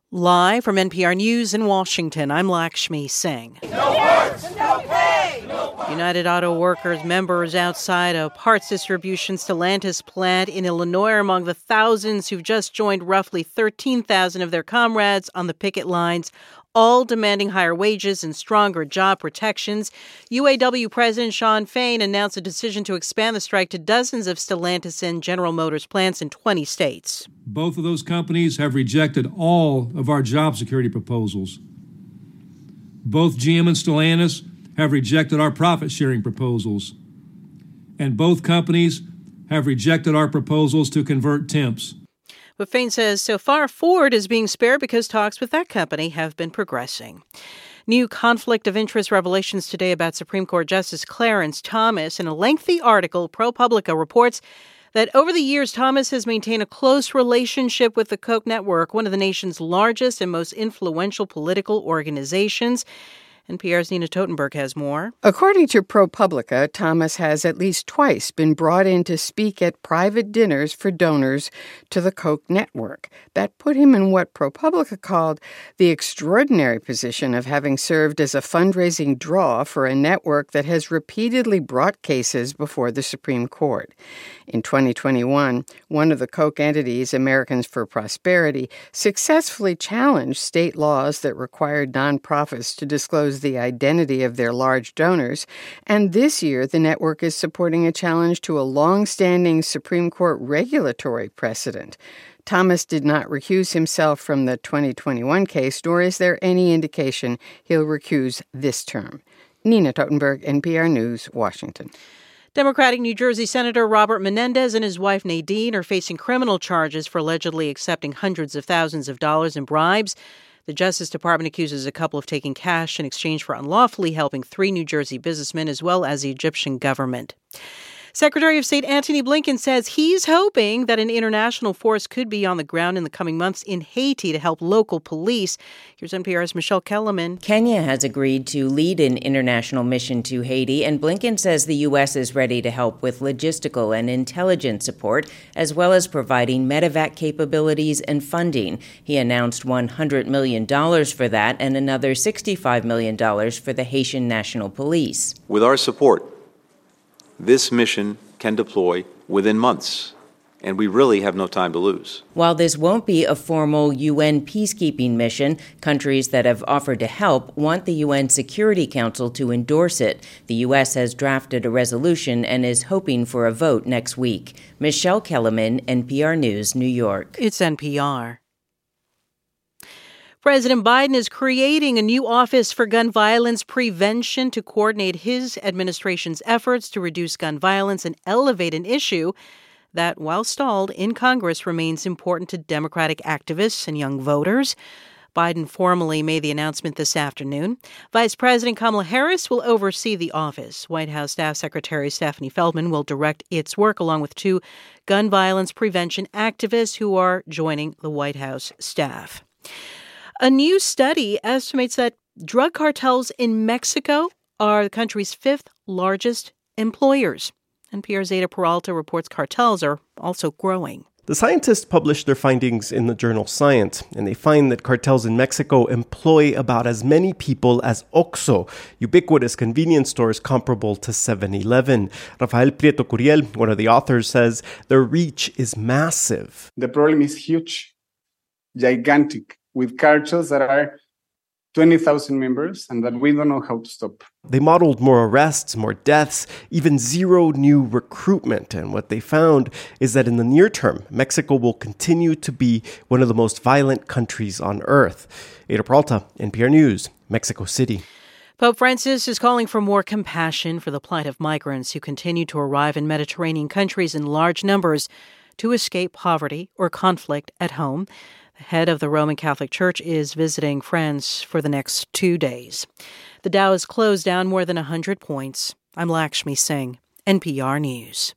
Live from NPR News in Washington, I'm Lakshmi Singh. No parts, no pay! United Auto Workers members outside a parts distribution Stellantis plant in Illinois are among the thousands who've just joined roughly 13,000 of their comrades on the picket lines, all demanding higher wages and stronger job protections. UAW President Shawn Fain announced a decision to expand the strike to dozens of Stellantis and General Motors plants in 20 states. Both of those companies have rejected all of our job security proposals. Both GM and Stellantis have rejected our profit-sharing proposals. And both companies have rejected our proposals to convert temps. But Fain says so far Ford is being spared because talks with that company have been progressing. New conflict of interest revelations today about Supreme Court Justice Clarence Thomas. In a lengthy article, ProPublica reports that over the years, Thomas has maintained a close relationship with the Koch network, one of the nation's largest and most influential political organizations. NPR's Nina Totenberg has more. According to ProPublica, Thomas has at least twice been brought in to speak at private dinners for donors to the Koch network. That put him in what ProPublica called the extraordinary position of having served as a fundraising draw for a network that has repeatedly brought cases before the Supreme Court. In 2021, one of the Koch entities, Americans for Prosperity, successfully challenged state laws that required nonprofits to disclose the identity of their large donors, and this year the network is supporting a challenge to a long-standing Supreme Court regulatory precedent. Thomas did not recuse himself from the 2021 case, nor is there any indication he'll recuse this term. Nina Totenberg, NPR News, Washington. Democratic New Jersey Senator Robert Menendez and his wife Nadine are facing criminal charges for allegedly accepting hundreds of thousands of dollars in bribes. The Justice Department accuses a couple of taking cash in exchange for unlawfully helping 3 New Jersey businessmen as well as the Egyptian government. Secretary of State Antony Blinken says he's hoping that an international force could be on the ground in the coming months in Haiti to help local police. Here's NPR's Michelle Kellerman. Kenya has agreed to lead an international mission to Haiti, and Blinken says the U.S. is ready to help with logistical and intelligence support, as well as providing medevac capabilities and funding. He announced $100 million for that and another $65 million for the Haitian National Police. With our support, this mission can deploy within months, and we really have no time to lose. While this won't be a formal UN peacekeeping mission, countries that have offered to help want the UN Security Council to endorse it. The U.S. has drafted a resolution and is hoping for a vote next week. Michelle Kellerman, NPR News, New York. It's NPR. President Biden is creating a new office for gun violence prevention to coordinate his administration's efforts to reduce gun violence and elevate an issue that, while stalled in Congress, remains important to Democratic activists and young voters. Biden formally made the announcement this afternoon. Vice President Kamala Harris will oversee the office. White House Staff Secretary Stephanie Feldman will direct its work along with 2 gun violence prevention activists who are joining the White House staff. A new study estimates that drug cartels in Mexico are the country's 5th largest employers. NPR's Zeta Peralta reports cartels are also growing. The scientists published their findings in the journal Science, and they find that cartels in Mexico employ about as many people as OXXO, ubiquitous convenience stores comparable to 7-Eleven. Rafael Prieto Curiel, one of the authors, says their reach is massive. The problem is huge, gigantic, with cartels that are 20,000 members and that we don't know how to stop. They modeled more arrests, more deaths, even 0 new recruitment. And what they found is that in the near term, Mexico will continue to be one of the most violent countries on earth. Ada Peralta, NPR News, Mexico City. Pope Francis is calling for more compassion for the plight of migrants who continue to arrive in Mediterranean countries in large numbers to escape poverty or conflict at home. The head of the Roman Catholic Church is visiting France for the next 2 days. The Dow has closed down more than 100 points. I'm Lakshmi Singh, NPR News.